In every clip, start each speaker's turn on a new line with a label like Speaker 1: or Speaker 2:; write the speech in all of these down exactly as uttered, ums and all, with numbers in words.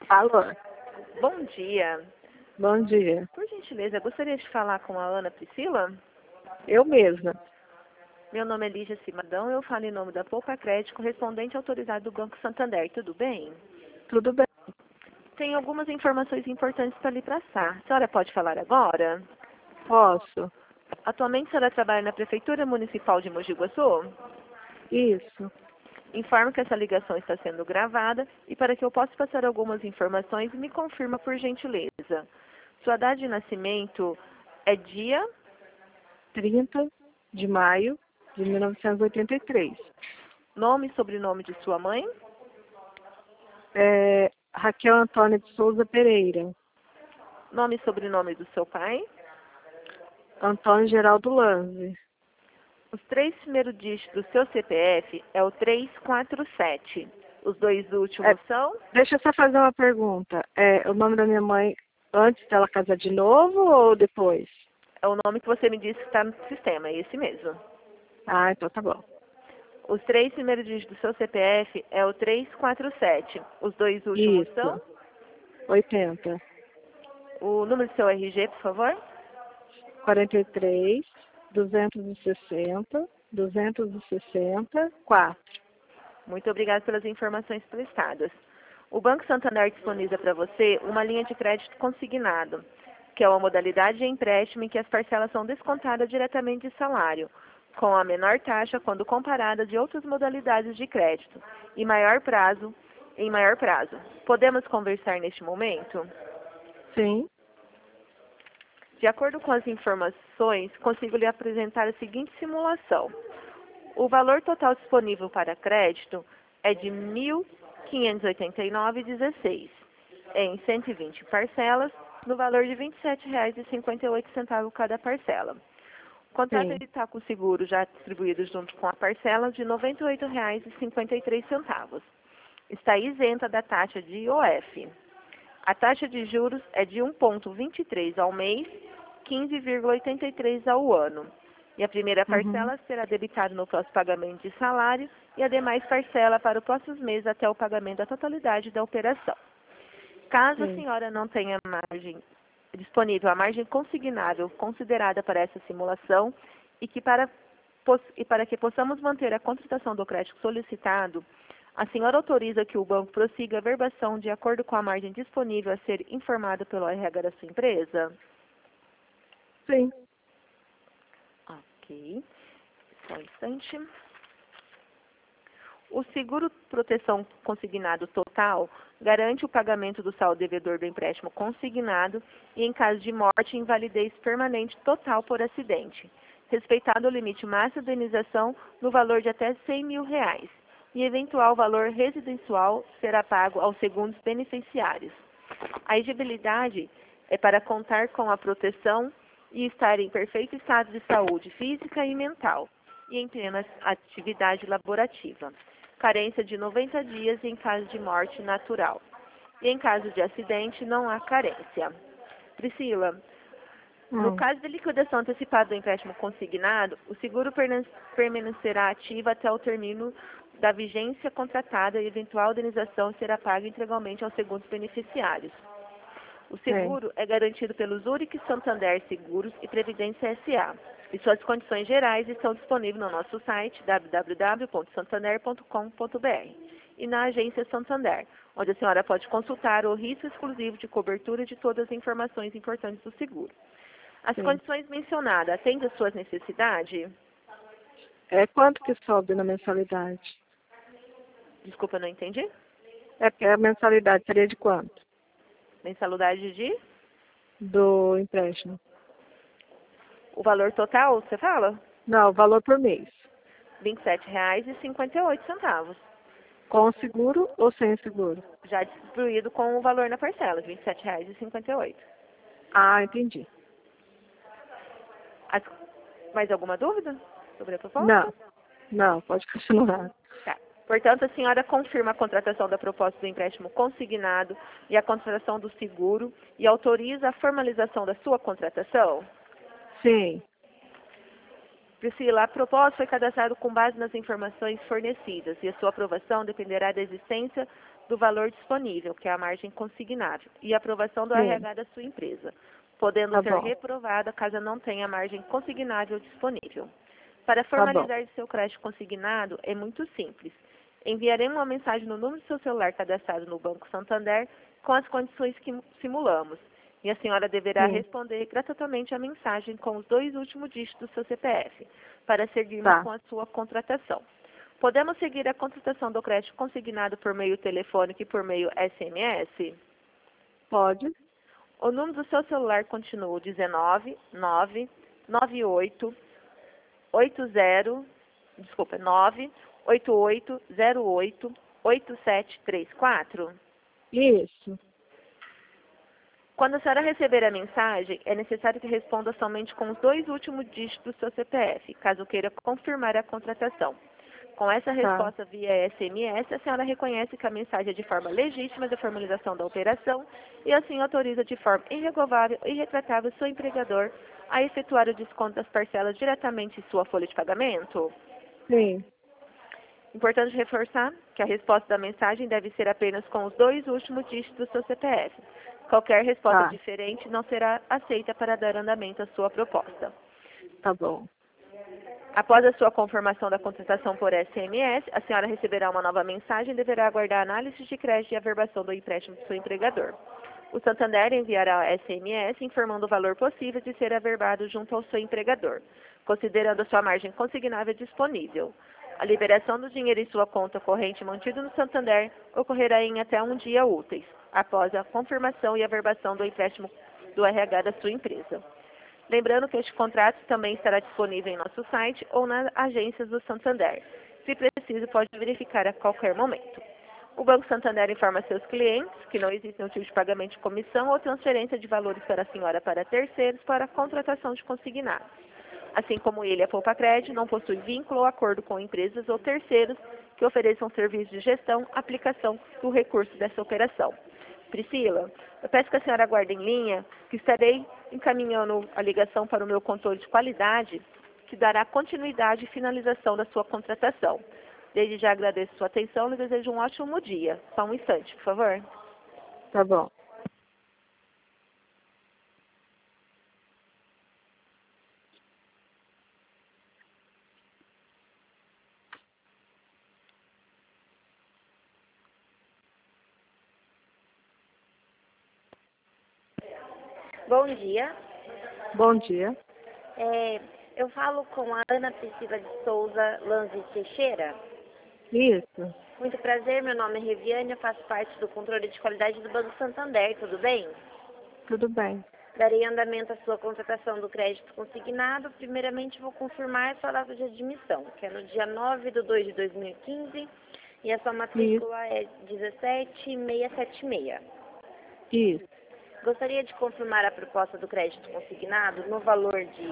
Speaker 1: Alô,
Speaker 2: Bom dia.
Speaker 1: bom dia.
Speaker 2: Por gentileza, gostaria de falar com a Ana Priscila?
Speaker 1: Eu mesma.
Speaker 2: Meu nome é Lígia Cimadão, eu falo em nome da Poupa Crédito, correspondente autorizado do Banco Santander. Tudo bem?
Speaker 1: Tudo bem?
Speaker 2: Tem algumas informações importantes para lhe passar. A senhora pode falar agora?
Speaker 1: Posso?
Speaker 2: Atualmente a senhora trabalha na Prefeitura Municipal de Mogi Guaçu?
Speaker 1: Isso.
Speaker 2: Informo que essa ligação está sendo gravada e para que eu possa passar algumas informações, me confirma por gentileza. Sua data de nascimento é dia,
Speaker 1: trinta de maio de mil novecentos e oitenta e três.
Speaker 2: nome e sobrenome de sua mãe,
Speaker 1: É, Raquel Antônia de Souza Pereira.
Speaker 2: nome e sobrenome do seu pai,
Speaker 1: Antônio Geraldo Lanze.
Speaker 2: os três primeiros dígitos do seu C P F é o três quatro sete. Os dois últimos
Speaker 1: É,
Speaker 2: são?
Speaker 1: deixa eu só fazer uma pergunta. É o nome da minha mãe antes dela casar de novo ou depois?
Speaker 2: É o nome que você me disse que está no sistema, é esse mesmo.
Speaker 1: Ah, então tá bom.
Speaker 2: Os três primeiros dígitos do seu C P F é o três quatro sete. Os dois últimos são?
Speaker 1: Isso. oitenta.
Speaker 2: O número do seu R G, por favor?
Speaker 1: quarenta e três, duzentos e sessenta, duzentos e sessenta, quatro.
Speaker 2: Muito obrigada pelas informações prestadas. O Banco Santander disponibiliza para você uma linha de crédito consignado, que é uma modalidade de empréstimo em que as parcelas são descontadas diretamente de salário, com a menor taxa quando comparada de outras modalidades de crédito, e maior prazo, em maior prazo. Podemos conversar neste momento?
Speaker 1: Sim.
Speaker 2: De acordo com as informações, consigo lhe apresentar a seguinte simulação. O valor total disponível para crédito é de mil quinhentos e oitenta e nove reais e dezesseis centavos, em cento e vinte parcelas, no valor de vinte e sete reais e cinquenta e oito centavos cada parcela. O contrato
Speaker 1: Sim.
Speaker 2: está com o seguro já distribuído junto com a parcela de noventa e oito reais e cinquenta e três centavos. Está isenta da taxa de I O F. A taxa de juros é de um vírgula vinte e três ao mês, quinze vírgula oitenta e três ao ano. E a primeira
Speaker 1: Uhum.
Speaker 2: parcela será debitada no próximo pagamento de salário e a demais parcela para os próximos meses até o pagamento da totalidade da operação. Caso a
Speaker 1: Sim.
Speaker 2: senhora não tenha margem disponível, a margem consignável considerada para essa simulação e que para, e para que possamos manter a contratação do crédito solicitado, a senhora autoriza que o banco prossiga a verbação de acordo com a margem disponível a ser informada pelo R H da sua empresa?
Speaker 1: Sim.
Speaker 2: Ok. Só um instante. O seguro proteção consignado total garante o pagamento do saldo devedor do empréstimo consignado e em caso de morte e invalidez permanente total por acidente, respeitado o limite máximo de indenização no valor de até cem mil reais, e eventual valor residencial será pago aos segundos beneficiários. A elegibilidade é para contar com a proteção e estar em perfeito estado de saúde física e mental e em plena atividade laborativa. Carência de noventa dias em caso de morte natural. E em caso de acidente, não há carência. Priscila, no
Speaker 1: Hum.
Speaker 2: caso de liquidação antecipada do empréstimo consignado, o seguro permanecerá ativo até o término da vigência contratada e eventual indenização será paga integralmente aos segundos beneficiários. O
Speaker 1: Sim.
Speaker 2: seguro é garantido pelo Zurich Santander Seguros e Previdência S A e suas condições gerais estão disponíveis no nosso site w w w ponto santander ponto com ponto b r e na agência Santander, onde a senhora pode consultar o risco exclusivo de cobertura de todas as informações importantes do seguro. As
Speaker 1: Sim.
Speaker 2: condições mencionadas atendem às suas necessidades?
Speaker 1: É quanto que sobe na mensalidade?
Speaker 2: Desculpa, não entendi.
Speaker 1: É porque a mensalidade seria de quanto?
Speaker 2: Mensalidade de?
Speaker 1: Do empréstimo.
Speaker 2: O valor total, você fala?
Speaker 1: Não, o valor por mês.
Speaker 2: vinte e sete reais e cinquenta e oito centavos.
Speaker 1: Com o seguro ou sem o seguro?
Speaker 2: Já distribuído com o valor na parcela, vinte e sete reais e cinquenta e oito.
Speaker 1: Ah, entendi.
Speaker 2: As- Mais alguma dúvida sobre a proposta?
Speaker 1: Não, não, pode continuar.
Speaker 2: Tá. Portanto, a senhora confirma a contratação da proposta do empréstimo consignado e a contratação do seguro e autoriza a formalização da sua contratação?
Speaker 1: Sim.
Speaker 2: Priscila, a proposta foi cadastrada com base nas informações fornecidas e a sua aprovação dependerá da existência do valor disponível, que é a margem consignável, e aprovação do
Speaker 1: Sim.
Speaker 2: R H da sua empresa, podendo
Speaker 1: Tá
Speaker 2: ser
Speaker 1: bom.
Speaker 2: reprovada caso não tenha margem consignável disponível. Para
Speaker 1: Tá bom.
Speaker 2: formalizar seu crédito consignado, é muito simples. Enviarei uma mensagem no número do seu celular cadastrado no Banco Santander com as condições que simulamos. E a senhora deverá
Speaker 1: Sim.
Speaker 2: responder gratuitamente a mensagem com os dois últimos dígitos do seu C P F, para seguirmos
Speaker 1: Tá.
Speaker 2: com a sua contratação. Podemos seguir a contratação do crédito consignado por meio telefônico e por meio S M S?
Speaker 1: Pode.
Speaker 2: O número do seu celular continua o dezenove, nove, nove oito, oito zero, desculpa, nove, oito oito zero oito, oito sete três quatro?
Speaker 1: Isso.
Speaker 2: Quando a senhora receber a mensagem, é necessário que responda somente com os dois últimos dígitos do seu C P F, caso queira confirmar a contratação. Com essa resposta via S M S, a senhora reconhece que a mensagem é de forma legítima da formalização da operação e assim autoriza de forma irrevogável e irretratável seu empregador a efetuar o desconto das parcelas diretamente em sua folha de pagamento?
Speaker 1: Sim.
Speaker 2: Importante reforçar que a resposta da mensagem deve ser apenas com os dois últimos dígitos do seu C P F. Qualquer resposta
Speaker 1: Tá.
Speaker 2: diferente não será aceita para dar andamento à sua proposta.
Speaker 1: Tá bom.
Speaker 2: Após a sua confirmação da contratação por S M S, a senhora receberá uma nova mensagem e deverá aguardar a análise de crédito e averbação do empréstimo do seu empregador. O Santander enviará S M S informando o valor possível de ser averbado junto ao seu empregador, considerando a sua margem consignável disponível. A liberação do dinheiro em sua conta corrente mantido no Santander ocorrerá em até um dia úteis, após a confirmação e averbação do empréstimo do R H da sua empresa. Lembrando que este contrato também estará disponível em nosso site ou nas agências do Santander. Se preciso, pode verificar a qualquer momento. O Banco Santander informa seus clientes que não existe nenhum tipo de pagamento de comissão ou transferência de valores para a senhora para terceiros para a contratação de consignados. Assim como ele, a Poupa Crédito não possui vínculo ou acordo com empresas ou terceiros que ofereçam serviços de gestão, aplicação do recurso dessa operação. Priscila, eu peço que a senhora aguarde em linha, que estarei encaminhando a ligação para o meu controle de qualidade, que dará continuidade e finalização da sua contratação. Desde já agradeço sua atenção e desejo um ótimo dia. Só um instante, por favor.
Speaker 1: Tá bom.
Speaker 3: Bom dia.
Speaker 1: Bom dia.
Speaker 3: É, eu falo com a Ana Priscila de Souza Lanzi Teixeira.
Speaker 1: Isso.
Speaker 3: Muito prazer, meu nome é Reviane, eu faço parte do controle de qualidade do Banco Santander, tudo bem?
Speaker 1: Tudo bem.
Speaker 3: Darei andamento à sua contratação do crédito consignado. Primeiramente, vou confirmar a sua data de admissão, que é no dia nove de dois de dois mil e quinze, e a sua matrícula é dezessete mil seiscentos e setenta e seis.
Speaker 1: Isso.
Speaker 3: Gostaria de confirmar a proposta do crédito consignado no valor de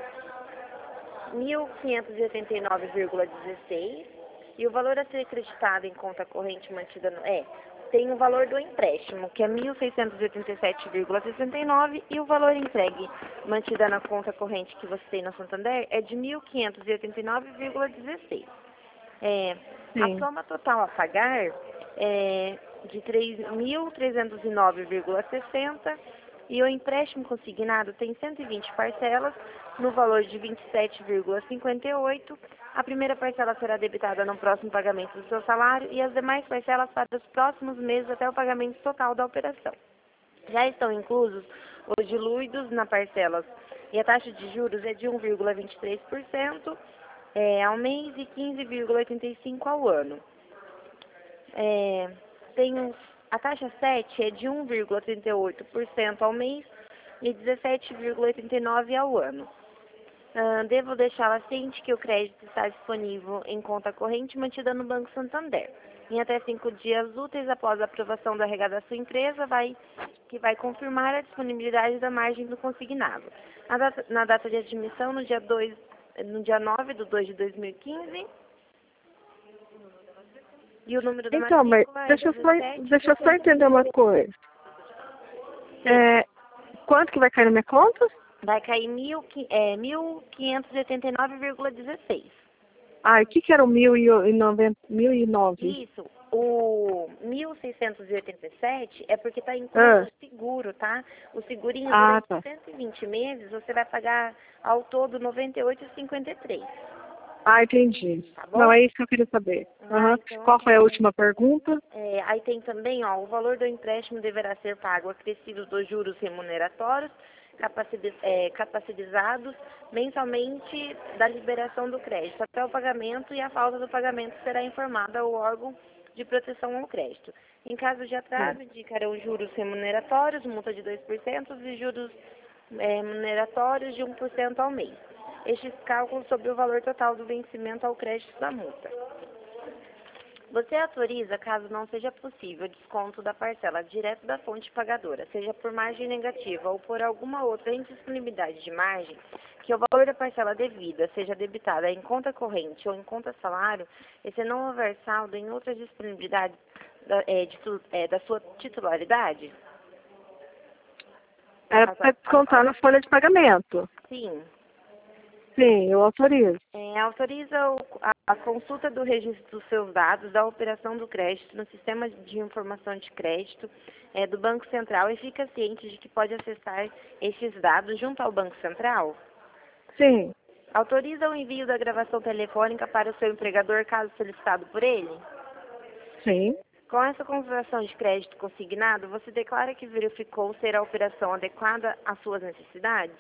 Speaker 3: mil quinhentos e oitenta e nove vírgula dezesseis e o valor a ser acreditado em conta corrente mantida no, é, tem o valor do empréstimo, que é mil seiscentos e oitenta e sete vírgula sessenta e nove e o valor entregue mantida na conta corrente que você tem na Santander é de mil quinhentos e oitenta e nove vírgula dezesseis. É, a soma total a pagar é de três mil trezentos e nove vírgula sessenta e o empréstimo consignado tem cento e vinte parcelas no valor de vinte e sete vírgula cinquenta e oito. A primeira parcela será debitada no próximo pagamento do seu salário e as demais parcelas para os próximos meses até o pagamento total da operação. Já estão inclusos os diluídos na parcelas e a taxa de juros é de um vírgula vinte e três por cento é, ao mês e quinze vírgula oitenta e cinco por cento ao ano. É, tem os, a taxa sete é de um vírgula trinta e oito por cento ao mês e dezessete vírgula oitenta e nove por cento ao ano. Uh, devo deixá-la ciente que o crédito está disponível em conta corrente mantida no Banco Santander. Em até cinco dias úteis após a aprovação do R H da sua empresa, vai, que vai confirmar a disponibilidade da margem do consignado. Na data, na data de admissão, no dia, dois, no dia nove de dois de dois mil e quinze, e o número da
Speaker 1: Então, mas
Speaker 3: matrícula
Speaker 1: deixa
Speaker 3: é
Speaker 1: eu só,
Speaker 3: dezessete,
Speaker 1: deixa eu só entender uma coisa. É, quanto que vai cair na minha conta?
Speaker 3: vai cair mil, é, mil quinhentos e oitenta e nove vírgula dezesseis.
Speaker 1: Ah, e o que, que era o mil e noventa, mil e nove?
Speaker 3: Isso, O mil seiscentos e oitenta e sete é porque está incluso
Speaker 1: Ah.
Speaker 3: o seguro, tá? O segurinho
Speaker 1: Ah,
Speaker 3: durante
Speaker 1: tá.
Speaker 3: cento e vinte meses, você vai pagar ao todo noventa e oito reais e cinquenta e três centavos.
Speaker 1: Ah, entendi.
Speaker 3: Tá bom?
Speaker 1: Não, é isso que eu queria saber.
Speaker 3: Ah,
Speaker 1: Aham.
Speaker 3: então,
Speaker 1: Qual foi a última pergunta?
Speaker 3: É, aí tem também, ó, o valor do empréstimo deverá ser pago acrescido dos juros remuneratórios capacidi- é, capacitizados mensalmente da liberação do crédito até o pagamento, e a falta do pagamento será informada ao órgão de proteção ao crédito. Em caso de atraso, indicarão juros remuneratórios, multa de dois por cento e juros é, remuneratórios de um por cento ao mês. Estes cálculos sobre o valor total do vencimento ao crédito da multa. Você autoriza, caso não seja possível, o desconto da parcela direto da fonte pagadora, seja por margem negativa ou por alguma outra indisponibilidade de margem, que o valor da parcela devida seja debitada em conta corrente ou em conta salário, e se não houver saldo em outras disponibilidades da, é, de, é, da sua titularidade?
Speaker 1: Era para descontar na folha de pagamento.
Speaker 3: Sim.
Speaker 1: Sim, eu autorizo.
Speaker 3: É, autoriza o, a, a consulta do registro dos seus dados da operação do crédito no sistema de informação de crédito é, do Banco Central, e fica ciente de que pode acessar estes dados junto ao Banco Central?
Speaker 1: Sim.
Speaker 3: Autoriza o envio da gravação telefônica para o seu empregador, caso solicitado por ele?
Speaker 1: Sim.
Speaker 3: Com essa consideração de crédito consignado, você declara que verificou ser a operação adequada às suas necessidades?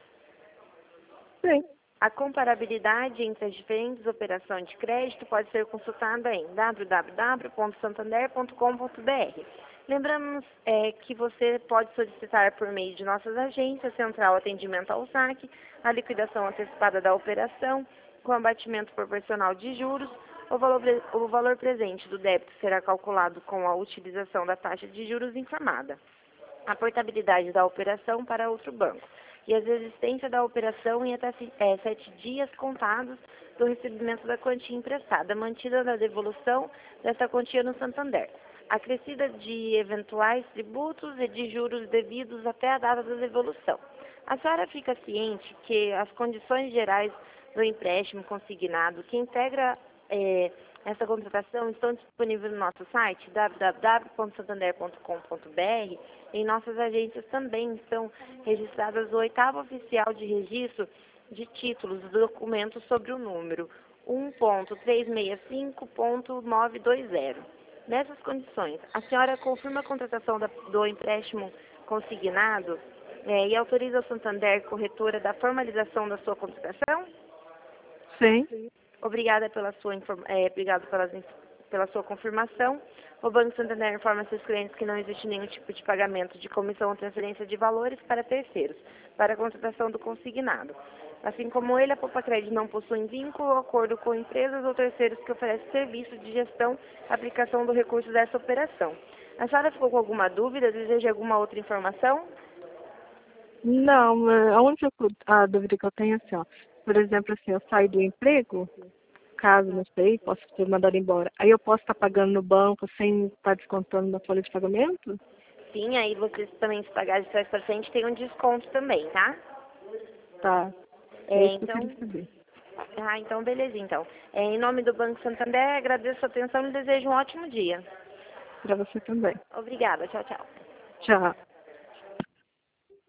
Speaker 1: Sim.
Speaker 3: A comparabilidade entre as diferentes operações de crédito pode ser consultada em w w w ponto santander ponto com ponto b r. Lembramos é, que você pode solicitar por meio de nossas agências, Central Atendimento ao saque, a liquidação antecipada da operação, com abatimento proporcional de juros. O valor, o valor presente do débito será calculado com a utilização da taxa de juros informada. A portabilidade da operação para outro banco e a existência da operação em até é, sete dias contados do recebimento da quantia emprestada, mantida na devolução dessa quantia no Santander, acrescida de eventuais tributos e de juros devidos até a data da devolução. A senhora fica ciente que as condições gerais do empréstimo consignado que integra é, essa contratação estão disponíveis no nosso site w w w ponto santander ponto com ponto b r. Em nossas agências também estão registradas o oitavo oficial de registro de títulos do documento sobre o número um ponto trezentos e sessenta e cinco ponto novecentos e vinte. Nessas condições, a senhora confirma a contratação da, do empréstimo consignado é, e autoriza o Santander, corretora, da formalização da sua contratação?
Speaker 1: Sim.
Speaker 3: Obrigada pela sua, é, obrigado pelas, pela sua confirmação. O Banco Santander informa seus clientes que não existe nenhum tipo de pagamento de comissão ou transferência de valores para terceiros, para a contratação do consignado. Assim como ele, a Poupa Crédito não possui vínculo ou acordo com empresas ou terceiros que oferecem serviço de gestão e aplicação do recurso dessa operação. A senhora ficou com alguma dúvida? Deseja alguma outra informação?
Speaker 1: Não, a única a dúvida que eu tenho é assim, ó. Por exemplo, assim, eu saio do emprego, caso, não sei, posso ser mandado embora. Aí eu posso estar pagando no banco sem estar descontando na folha de pagamento?
Speaker 3: Sim, aí vocês também, se pagar de trás para frente, tem um desconto também, tá?
Speaker 1: Tá.
Speaker 3: É,
Speaker 1: É isso
Speaker 3: então,
Speaker 1: que eu queria saber.
Speaker 3: ah, então beleza, então. É, em nome do Banco Santander, agradeço a atenção e desejo um ótimo dia.
Speaker 1: Para você também.
Speaker 3: Obrigada, tchau, tchau.
Speaker 1: Tchau.